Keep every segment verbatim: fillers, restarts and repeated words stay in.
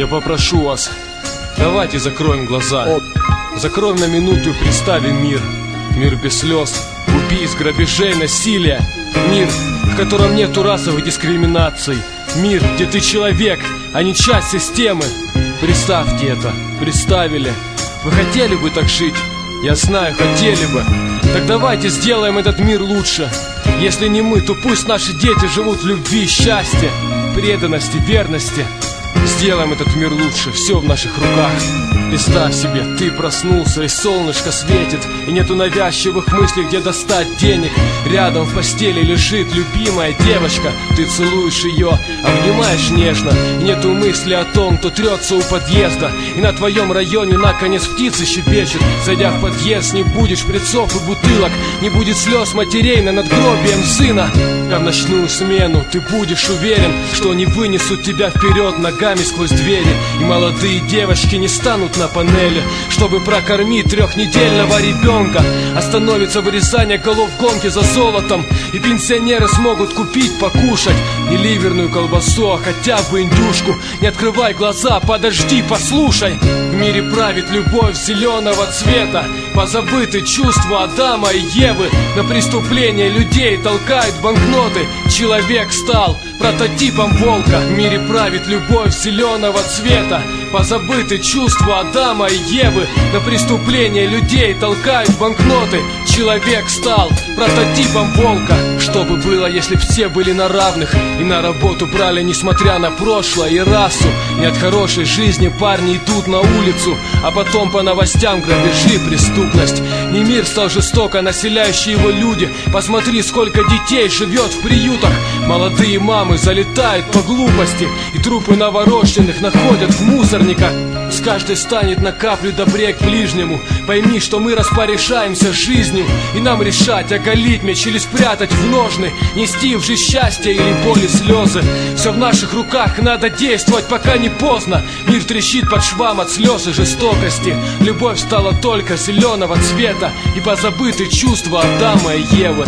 Я попрошу вас, давайте закроем глаза. Закроем на минуту и представим мир. Мир без слез, убийств, грабежей, насилия. Мир, в котором нету расовой дискриминации. Мир, где ты человек, а не часть системы. Представьте это, представили. Вы хотели бы так жить? Я знаю, хотели бы. Так давайте сделаем этот мир лучше. Если не мы, то пусть наши дети живут в любви, счастье, преданности, верности. Сделаем этот мир лучше, все в наших руках. Представь себе, ты проснулся, и солнышко светит, и нету навязчивых мыслей, где достать денег. Рядом в постели лежит любимая девочка. Ты целуешь ее, обнимаешь нежно, и нету мысли о том, кто трется у подъезда. И на твоем районе наконец птицы щебечут. Зайдя в подъезд, не будет шприцов и бутылок, не будет слез матерей над надгробием сына. А в ночную смену ты будешь уверен, что они вынесут тебя вперед ногами сквозь двери. И молодые девочки не станут на панели, чтобы прокормить трехнедельного ребенка. Остановится вырезание голов в гонке за золотом, и пенсионеры смогут купить покушать не ливерную колбасу, а хотя бы индюшку. Не открывай глаза, подожди, послушай. В мире правит любовь зеленого цвета, позабыты чувства Адама и Евы. На преступления людей толкают банкноты. Человек стал прототипом волка. В мире правит любовь зеленого цвета, позабыты чувства Адама и Евы. На преступления людей толкают банкноты. Человек стал прототипом волка. Что бы было, если б все были на равных и на работу брали, несмотря на прошлое и расу? Не от хорошей жизни парни идут на улицу, а потом по новостям грабежи, преступность. Не мир стал жестоко населяющие его люди. Посмотри, сколько детей живет в приютах. Молодые мамы залетают по глупости, и трупы новорожденных находят в мусорниках. С каждой станет на каплю добрее к ближнему. Пойми, что мы распоряжаемся жизнью, и нам решать, оголить меч или спрятать в ножны, нести в жизнь счастье или боли слезы. Все в наших руках, надо действовать, пока не поздно. Мир трещит под швам от слез и жестокости. Любовь стала только зеленого цвета, и позабыты чувства Адама и Евы.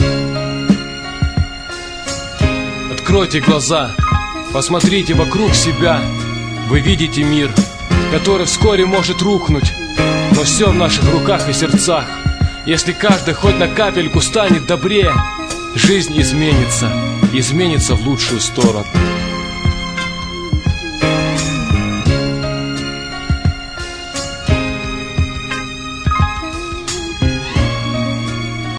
Откройте глаза, посмотрите вокруг себя. Вы видите мир, который вскоре может рухнуть, но все в наших руках и сердцах. Если каждый хоть на капельку станет добрее, жизнь изменится, изменится в лучшую сторону.